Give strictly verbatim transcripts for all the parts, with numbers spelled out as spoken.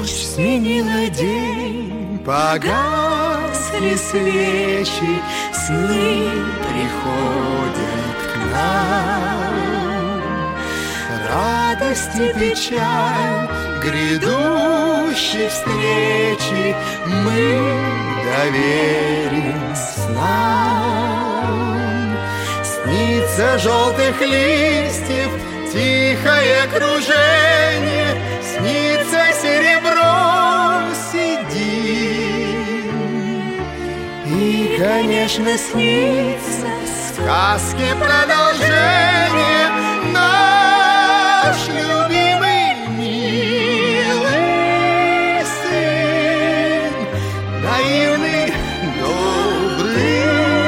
Ночь сменила день, погасли свечи, сны приходят к нам. Радость и печаль грядущей встречи мы доверим снам. Снится желтых листьев тихое кружение, снится серебро сидим. И, конечно, снится сказки продолжение. Наш любимый милый сын, наивный добрый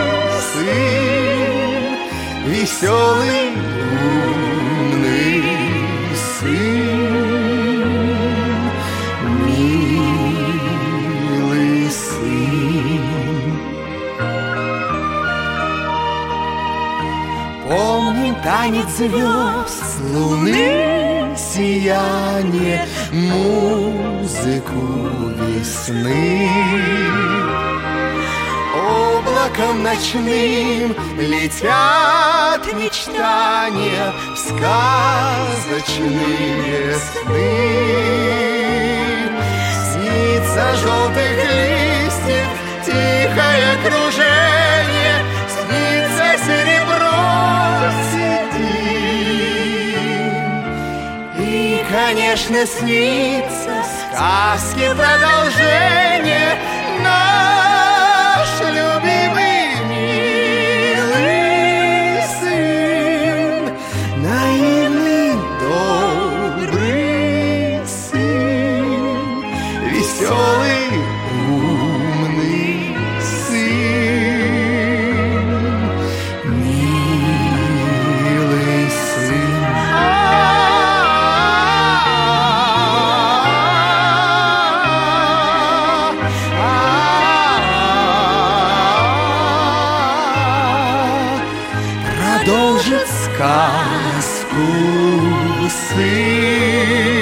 сын, веселый умный сын, милый сын. Помним танец звезд, луны, сияние, музыку весны. Облаком ночным летят мечтания в сказочные сны. Снится желтых листьев тихое кружение, снится серебро сидим. И, конечно, снится сказки продолжение. Наш любимый милый сын, наивный добрый сын, веселый умный сын, милый сын. Продолжит сказку сын.